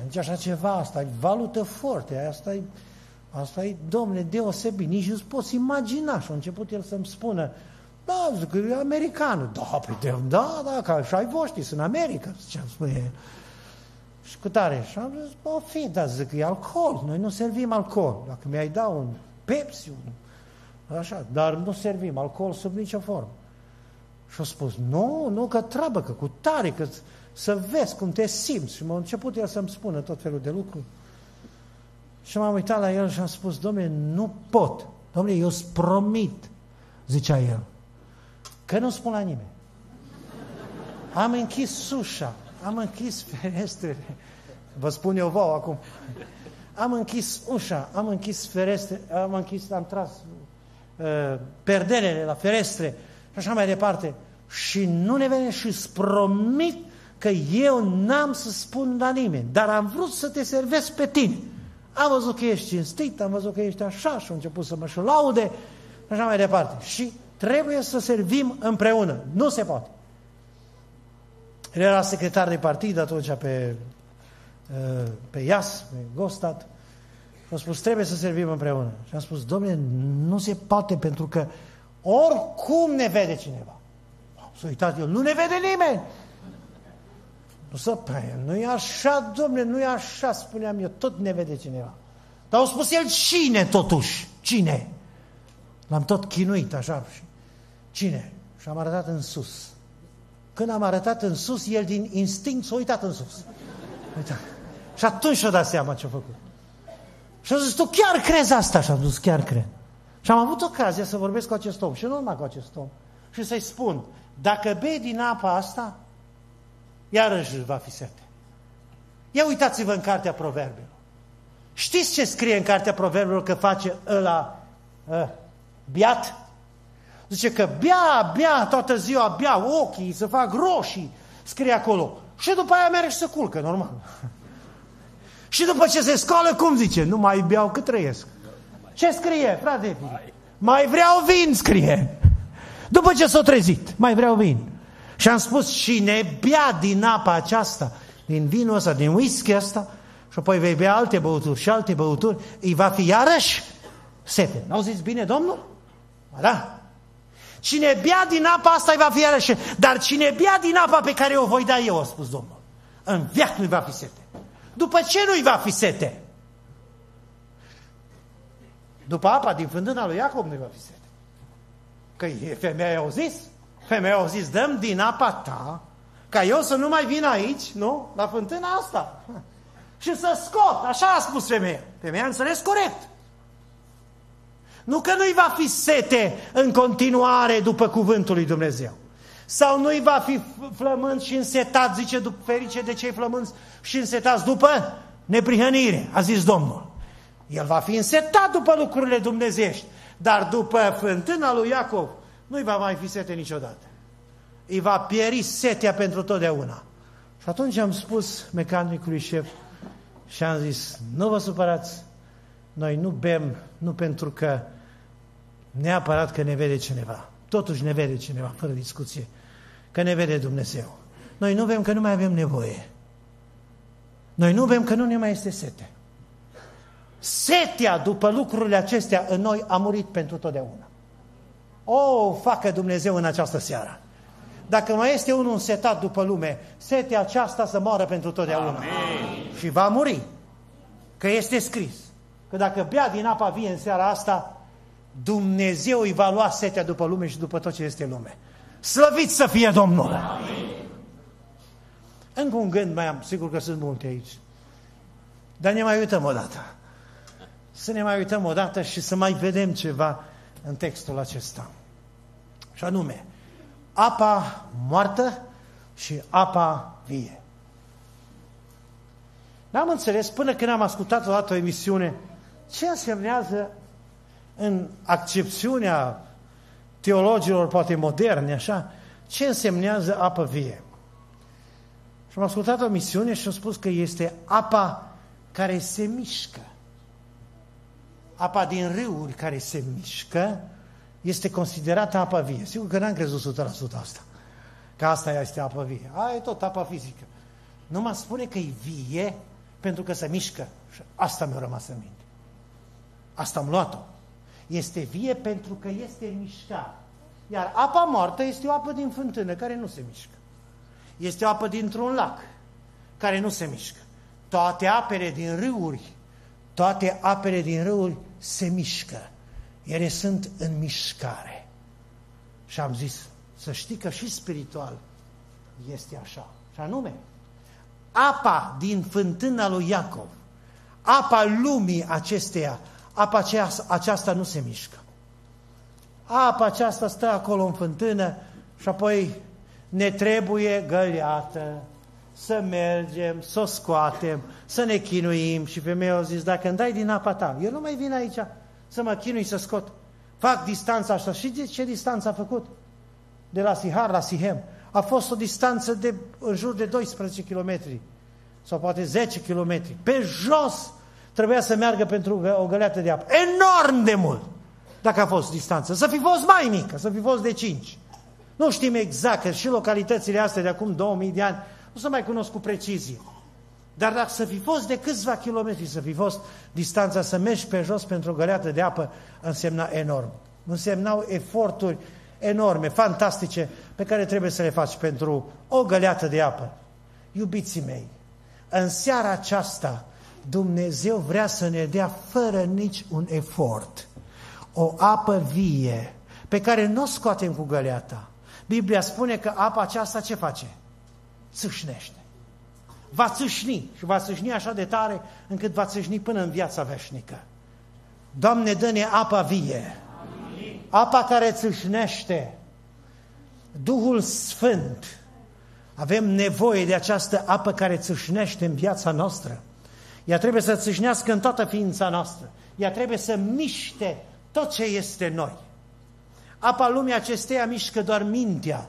Deci așa ceva, asta e valută forte, asta e, domne, deosebit, nici nu-ți poți imagina. Și a început el să-mi spună, da, zic, e americanul. Da, că așa ai voștri, sunt în America, ziceam, spune el. Și cu tare, și am zis, o fi, dar zic, e alcool, noi nu servim alcool. Dacă mi-ai da un Pepsi, așa, dar nu servim alcool sub nicio formă. Și a spus, nu, că treabă, că cu tare, că să vezi cum te simți. Și m-a început el să-mi spună tot felul de lucruri. Și m-am uitat la el și am spus, dom'le, nu pot. Dom'le, eu îți promit, zicea el, că nu spun la nimeni. Am închis ușa, am închis ferestrele. Vă spun eu vouă acum. Am închis ușa, am închis ferestre, am tras perdelele la ferestre și așa mai departe. Și nu ne vede și îți promit că eu n-am să spun la nimeni, dar am vrut să te servesc pe tine. Am văzut că ești cinstit, am văzut că ești așa și am început să mă și laude și așa mai departe. Și trebuie să servim împreună. Nu se poate. El era secretar de partid atunci pe IAS, pe Gostat. Și a spus, trebuie să servim împreună. Și am spus, dom'le, nu se poate pentru că oricum ne vede cineva. S-a uitat el, nu ne vede nimeni. Nu e așa, dom'le, nu e așa, spuneam eu, tot ne vede cineva. Dar au spus el, cine totuși? Cine? L-am tot chinuit așa. Cine? Și am arătat în sus. Când am arătat în sus, el din instinct s-a uitat în sus. Uita. Și atunci și-a dat seama ce-a făcut. Și a zis, tu chiar crezi asta? Și am zis, chiar cred. Și am avut ocazia să vorbesc cu acest om, și nu numai cu acest om, și să-i spun, dacă bei din apa asta, iarăși va fi sete. Ia uitați-vă în cartea Proverbelor. Știți ce scrie în cartea Proverbelor că face ăla biat? Zice că bea toată ziua, bea ochii, să fac roșii, scrie acolo. Și după aia merge și se culcă, normal. Și după ce se scoală, cum zice? Nu mai beau cât trăiesc. Ce scrie, frate? Mai vreau vin, scrie. După ce s-a trezit, mai vreau vin. Și am spus, cine bea din apa aceasta, din vinul ăsta, din whisky ăsta, și apoi vei bea alte băuturi și alte băuturi, îi va fi iarăși sete. N-au zis bine, Domnul? Da. Cine bea din apa asta îi va fi iarăși. Dar cine bea din apa pe care o voi da eu, a spus Domnul, în veac nu-i va fi sete. După ce nu-i va fi sete? După apa din fântâna lui Iacob nu-i va fi sete. Că femeia au zis? Femeia au zis, dăm din apa ta, ca eu să nu mai vin aici, nu? La fântâna asta. Și să scot, așa a spus femeia. Femeia a înțeles corect. Nu că nu-i va fi sete în continuare după cuvântul lui Dumnezeu. Sau nu-i va fi flământ și însetat, zice, ferice de cei flămânți și însetați după neprihănire, a zis Domnul. El va fi însetat după lucrurile dumnezeiești, dar după fântâna lui Iacov nu-i va mai fi sete niciodată. Îi va pieri setea pentru totdeauna. Și atunci am spus mecanicului șef și am zis, nu vă supărați, noi nu bem, nu pentru că neapărat că ne vede cineva. Totuși ne vede cineva, fără discuție, că ne vede Dumnezeu. Noi nu bem că nu mai avem nevoie. Noi nu bem că nu ne mai este sete. Setea după lucrurile acestea în noi a murit pentru totdeauna. O, facă Dumnezeu în această seară. Dacă mai este unul însetat după lume, setea aceasta să moară pentru totdeauna. Amin. Și va muri. Că este scris. Că dacă bea din apa vie în seara asta, Dumnezeu îi va lua setea după lume și după tot ce este lume. Slăvit să fie Domnul! Amin. Încă un gând mai am, sigur că sunt multe aici. Dar ne mai uităm o dată. Să ne mai uităm o dată și să mai vedem ceva în textul acesta. Și anume, apa moartă și apa vie. N-am înțeles până când am ascultat o dată o emisiune ce însemnează în accepțiunea teologilor poate moderne, așa, ce însemnează apă vie. Și am ascultat o emisiune și am spus că este apa care se mișcă. Apa din râuri care se mișcă este considerată apă vie. Sigur că n-am crezut 100% asta. Că asta este apă vie. Aia e tot apa fizică. Nu mă spune că e vie Pentru că se mișcă. Și asta mi-a rămas în minte. Asta am luat-o. Este vie pentru că este în mișcare. Iar apa moartă este o apă din fântână care nu se mișcă. Este o apă dintr-un lac care nu se mișcă. Toate apele din râuri se mișcă. Ele sunt în mișcare. Și am zis, să știi că și spiritual este așa. Și anume, apa din fântâna lui Iacov, apa lumii acesteia, apa aceasta nu se mișcă. Apa aceasta stă acolo în fântână și apoi ne trebuie găleată, să mergem, să o scoatem, să ne chinuim. Și femeia a zis, dacă îmi dai din apa ta, eu nu mai vin aici să mă chinui să scot. Fac distanța asta. Și de ce distanță a făcut? De la Sihar la Sihem. A fost o distanță de în jur de 12 km sau poate 10 km. Pe jos trebuia să meargă pentru o găleată de apă. Enorm de mult! Dacă a fost distanță. Să fi fost mai mică, să fi fost de 5. Nu știm exact, că și localitățile astea de acum 2000 de ani nu se mai cunosc cu precizie. Dar dacă să fi fost de câțiva kilometri, să fi fost distanța să mergi pe jos pentru o găleată de apă, însemna enorm. Însemnau eforturi enorme, fantastice, pe care trebuie să le faci pentru o găleată de apă. Iubiții mei, în seara aceasta Dumnezeu vrea să ne dea fără nici un efort o apă vie pe care nu o scoatem cu găleata. Biblia spune că apa aceasta ce face? Țâșnește. Va țâșni și va țâșni așa de tare încât va țâșni până în viața veșnică. Doamne, dă-ne apa vie. Apa care țâșnește. Duhul Sfânt. Avem nevoie de această apă care țâșnește în viața noastră. Ea trebuie să țâșnească în toată ființa noastră. Ea trebuie să miște tot ce este noi. Apa lumii acesteia mișcă doar mintea.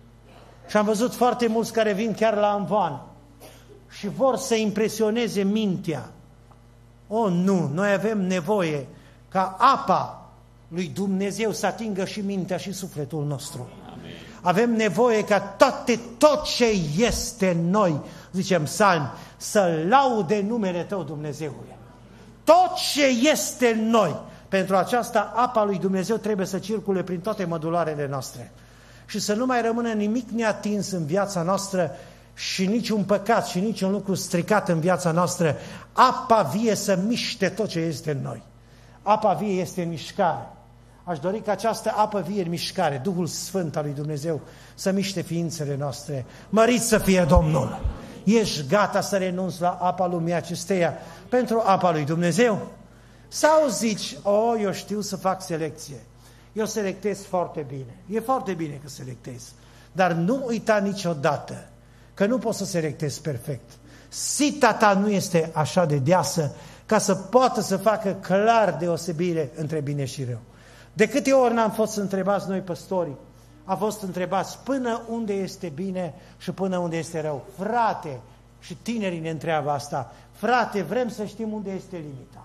Și am văzut foarte mulți care vin chiar la amvoan și vor să impresioneze mintea. Oh, nu! Noi avem nevoie ca apa lui Dumnezeu să atingă și mintea și sufletul nostru. Amen. Avem nevoie ca tot ce este în noi, zicem psalmi, să laude numele Tău, Dumnezeule. Tot ce este în noi, pentru aceasta apa lui Dumnezeu trebuie să circule prin toate mădularele noastre. Și să nu mai rămână nimic neatins în viața noastră și niciun păcat și niciun lucru stricat în viața noastră. Apa vie să miște tot ce este în noi. Apa vie este în mișcare. Aș dori ca această apă vie în mișcare, Duhul Sfânt al lui Dumnezeu, să miște ființele noastre. Mărit să fie Domnul! Ești gata să renunți la apa lumii acesteia pentru apa lui Dumnezeu? Sau zici, eu știu să fac selecție. Eu selectez foarte bine. E foarte bine că selectez. Dar nu uita niciodată că nu poți să selectezi perfect. Sita ta nu este așa de deasă ca să poată să facă clar deosebire între bine și rău. De câte ori n-am fost întrebați noi păstorii, am fost întrebați până unde este bine și până unde este rău. Frate, și tinerii ne întreabă asta, frate, vrem să știm unde este limita.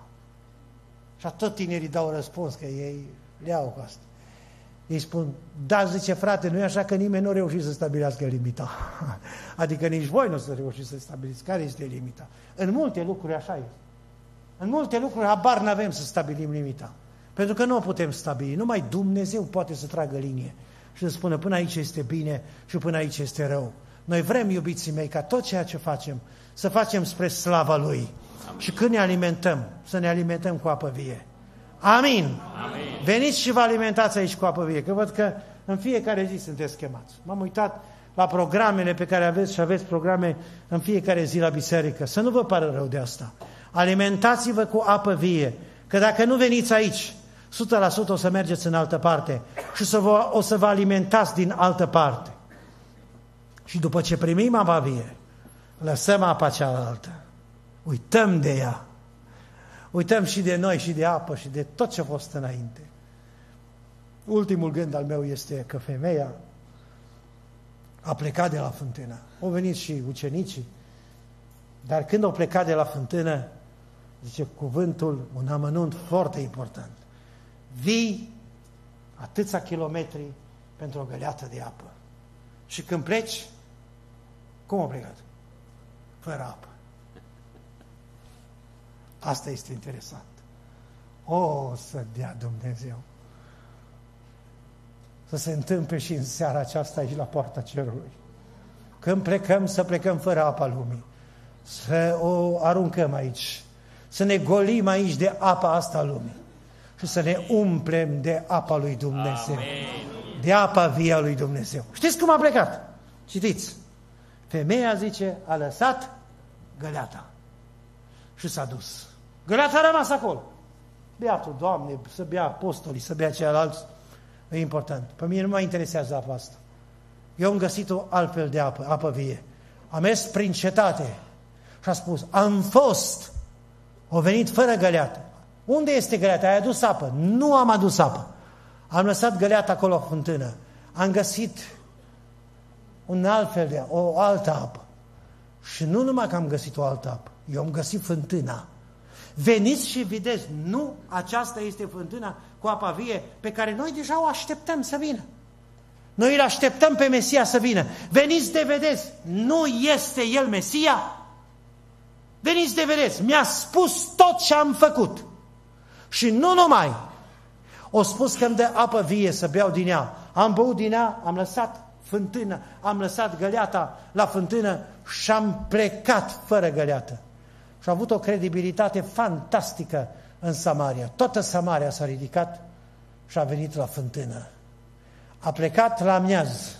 Și tot tinerii dau răspuns, că ei le au cu asta. Ei spun, da, zice, frate, nu e așa că nimeni nu a reușit să stabilească limita. Adică nici voi nu să reușiți să stabiliți care este limita. În multe lucruri așa e. În multe lucruri habar n-avem să stabilim limita. Pentru că nu o putem stabili. Numai Dumnezeu poate să tragă linie și să spună până aici este bine și până aici este rău. Noi vrem, iubiții mei, ca tot ceea ce facem, să facem spre slava Lui. Amin. Și când ne alimentăm, să ne alimentăm cu apă vie. Amin. Amin. Veniți și vă alimentați aici cu apă vie, că văd că în fiecare zi sunteți chemați. M-am uitat la programele pe care aveți și aveți programe în fiecare zi la biserică. Să nu vă pară rău de asta. Alimentați-vă cu apă vie, că dacă nu veniți aici, 100% o să mergeți în altă parte și o să vă alimentați din altă parte. Și după ce primim apa vie, lăsăm apa cealaltă. Uităm de ea. Uităm și de noi și de apă și de tot ce a fost înainte. Ultimul gând al meu este că femeia a plecat de la fântână. Au venit și ucenicii, dar când au plecat de la fântână, zice cuvântul, un amănunt foarte important. Vii atâția kilometri pentru o găleată de apă. Și când pleci, cum au plecat? Fără apă. Asta este interesant. O, să dea Dumnezeu să se întâmple și în seara aceasta aici la poarta cerului. Când plecăm, să plecăm fără apa lumii. Să o aruncăm aici. Să ne golim aici de apa asta lumii. Și să ne umplem de apa lui Dumnezeu. Amen. De apa vie a lui Dumnezeu. Știți cum a plecat? Citiți. Femeia, zice, a lăsat găleata. Și s-a dus. Găleata a rămas acolo. Beatul, Doamne, să bea apostolii, să bea ceilalți. E important. Pe mine nu mă interesează apa asta. Eu am găsit o altfel de apă, apă vie. Am mers prin cetate și a spus, am fost, au venit fără găleată. Unde este găleata? Ai adus apă? Nu am adus apă. Am lăsat găleata acolo la fântână. Am găsit un altfel de o altă apă. Și nu numai că am găsit o altă apă, eu am găsit fântâna. Veniți și vedeți, nu aceasta este fântâna cu apa vie pe care noi deja o așteptăm să vină. Noi îl așteptăm pe Mesia să vină. Veniți de vedeți, nu este El Mesia? Veniți de vedeți, mi-a spus tot ce am făcut. Și nu numai, o spus că îmi dă apă vie să beau din ea. Am băut din ea, am lăsat fântână, am lăsat găleata la fântână și am plecat fără găleată. Și a avut o credibilitate fantastică în Samaria. Toată Samaria s-a ridicat și a venit la fântână. A plecat la miaz.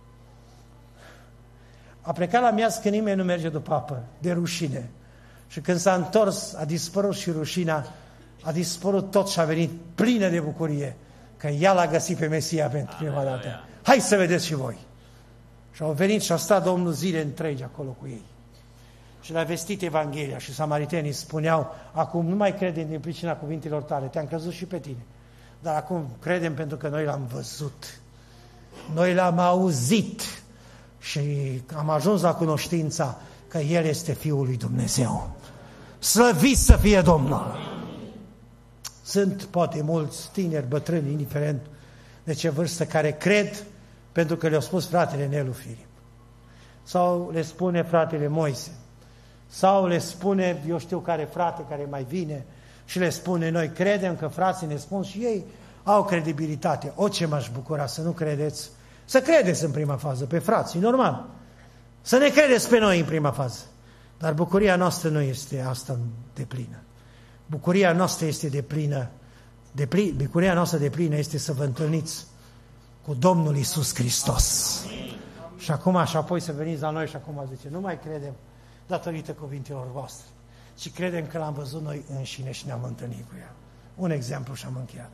A plecat la miaz că nimeni nu merge după apă, de rușine. Și când s-a întors, a dispărut și rușinea, a dispărut tot și a venit plină de bucurie că ea l-a găsit pe Mesia pentru prima dată. Hai să vedeți și voi. Și au venit și a stat Domnul zile întregi acolo cu ei. Și le-a vestit Evanghelia și samaritenii spuneau, acum nu mai credem din pricina cuvintelor tale, te-am crezut și pe tine. Dar acum credem pentru că noi l-am văzut. Noi l-am auzit și am ajuns la cunoștința că El este Fiul lui Dumnezeu. Slăvit să fie Domnul! Sunt poate mulți tineri, bătrâni, indiferent de ce vârstă, care cred pentru că le-a spus fratele Nelu Filip. Sau le spune fratele Moise. Sau le spune, eu știu care frate care mai vine și le spune, noi credem că frații ne spun și ei au credibilitate. O, ce m-aș bucura să nu credeți, să credeți în prima fază pe frații, normal. Să ne credeți pe noi în prima fază. Dar bucuria noastră nu este asta deplină. Bucuria noastră este deplină. Bucuria noastră deplină este să vă întâlniți cu Domnul Iisus Hristos. Și acum și apoi să veniți la noi și acum zice, nu mai credem datorită cuvintelor voastre, ci credem că l-am văzut noi înșine și ne-am întâlnit cu El. Un exemplu și am încheiat.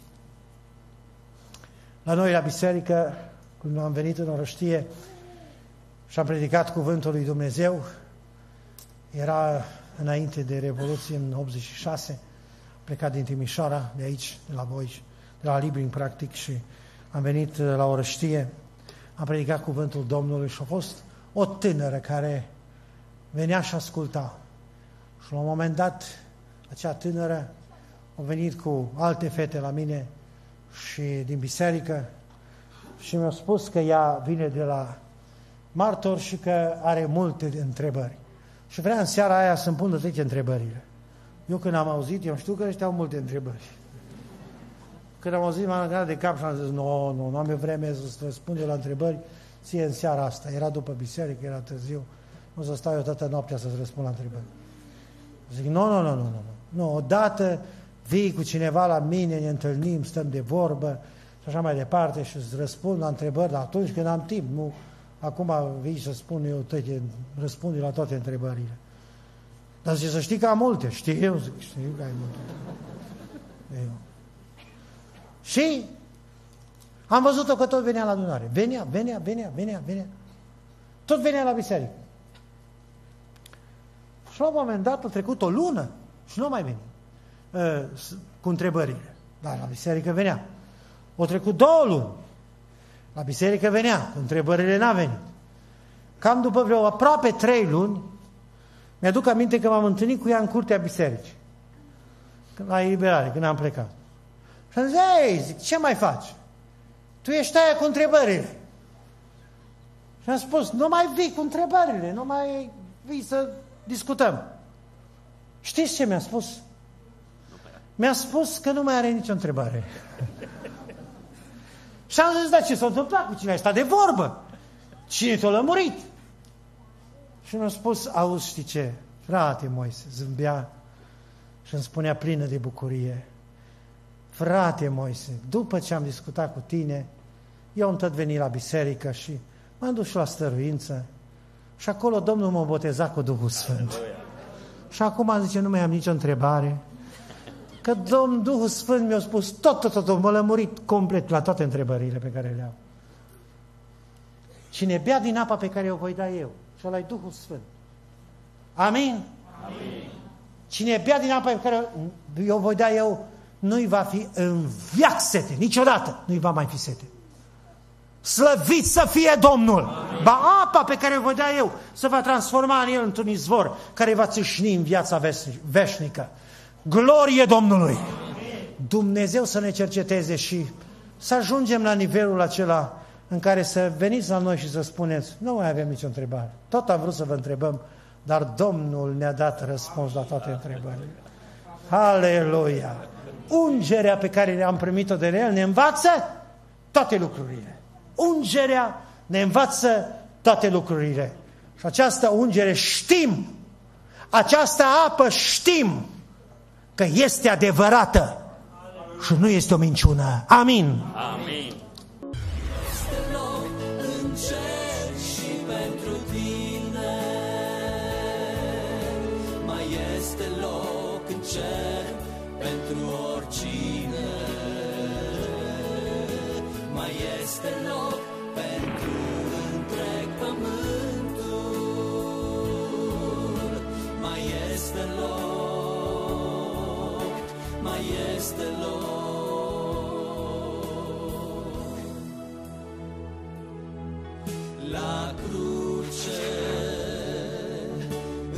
La noi la biserică, când am venit în Orăștie și am predicat cuvântul lui Dumnezeu, era înainte de Revoluție, în 86, plecat din Timișoara, de aici, de la voi, de la Libring, practic, și am venit la Orăștie, am predicat cuvântul Domnului și a fost o tânără care venea și asculta. Și la un moment dat, acea tânără a venit cu alte fete la mine și din biserică și mi-a spus că ea vine de la martor și că are multe întrebări. Și vrea în seara aia să-mi pună toate întrebările. Eu când am auzit, eu știu că ăștia au multe întrebări. Când am auzit, m-am legat de cap și am zis, nu am eu vreme să răspund la întrebări, ție în seara asta. Era după biserică, era târziu. Nu să stau eu toată noaptea să-ți răspund la întrebări. Zic, nu, odată vii cu cineva la mine, ne întâlnim, stăm de vorbă și așa mai departe și îți răspund la întrebări, dar atunci când am timp, nu acum vii să spun eu răspund la toate întrebările. Dar zice, să știi că am multe. Știu că ai multe. Eu. Și am văzut-o că tot venea la adunare. Venea. Tot venea la biserică. Și la un moment dat a trecut o lună și nu mai venit cu întrebările. Dar la biserică venea. Au trecut 2 luni. La biserică venea, cu întrebările n-a venit. Cam după vreo aproape 3 luni, mi-aduc aminte că m-am întâlnit cu ea în curtea bisericii. La eliberare, când am plecat. Și am zis, zic, ce mai faci? Tu ești aia cu întrebările. Și am spus, nu mai vii cu întrebările, nu mai vii să discutăm. Știți ce mi-a spus? Mi-a spus că nu mai are nicio întrebare. Și am zis, da, ce s-a întâmplat cu cine ai stat de vorbă? Cine te-a lămurit? Și mi-a spus, auzi, știi ce? Frate Moise, zâmbea și îmi spunea plină de bucurie. Frate Moise, după ce am discutat cu tine, eu am tot venit la biserică și m-am dus și la stăruință și acolo Domnul m-a botezat cu Duhul Sfânt. Și acum zice, nu mai am nicio întrebare, că Duhul Sfânt mi-a spus tot, m-a lămurit complet la toate întrebările pe care le am. Cine bea din apa pe care o voi da eu, și ăla e Duhul Sfânt. Amin? Amin. Cine bea din apa pe care o voi da eu, nu-i va fi în veac sete, niciodată nu-i va mai fi sete. Slăvit să fie Domnul! Amin. Ba apa pe care o voi da eu se va transforma în el într-un izvor care va țâșni în viața veșnică. Glorie Domnului! Amin. Dumnezeu să ne cerceteze și să ajungem la nivelul acela în care să veniți la noi și să spuneți, nu mai avem nicio întrebare. Tot am vrut să vă întrebăm, dar Domnul ne-a dat răspuns la toate întrebările. Aleluia! Ungerea pe care am primit-o de El ne învață toate lucrurile. Ungerea ne învață toate lucrurile. Și această ungere știm, această apă știm că este adevărată și nu este o minciună. Amin! Amin. Este loc în cer și pentru tine. Mai este loc în cer pentru oricine. Mai este loc pentru întreg pământul. Mai este loc, mai este loc. La cruz